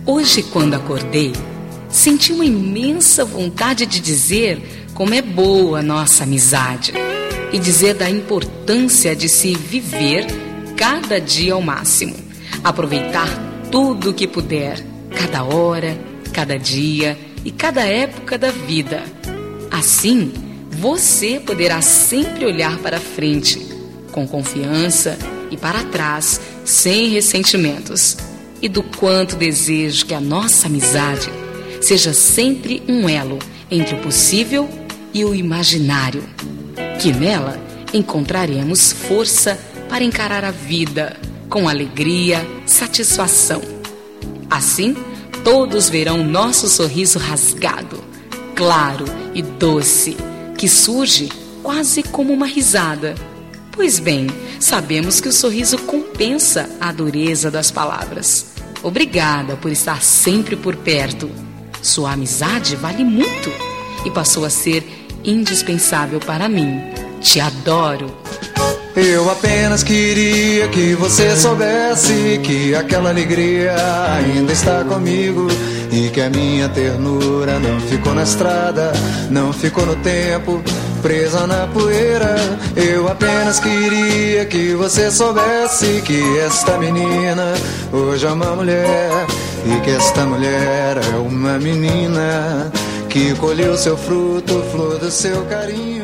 Hoje, quando acordei, senti uma imensa vontade de dizer como é boa a nossa amizade e dizer da importância de se viver cada dia ao máximo, aproveitar tudo o que puder, cada hora, cada dia e cada época da vida. Assim, você poderá sempre olhar para frente, com confiança, e para trás, sem ressentimentos. E do quanto desejo que a nossa amizade seja sempre um elo entre o possível e o imaginário, que nela encontraremos força para encarar a vida com alegria, satisfação. Assim, todos verão nosso sorriso rasgado, claro e doce, que surge quase como uma risada. Pois bem, sabemos que o sorriso compensa a dureza das palavras. Obrigada por estar sempre por perto. Sua amizade vale muito e passou a ser indispensável para mim. Te adoro. Eu apenas queria que você soubesse que aquela alegria ainda está comigo e que a minha ternura não ficou na estrada, não ficou no tempo, presa na poeira. Eu apenas queria que você soubesse que esta menina hoje é uma mulher e que esta mulher é uma menina que colheu seu fruto, flor do seu carinho.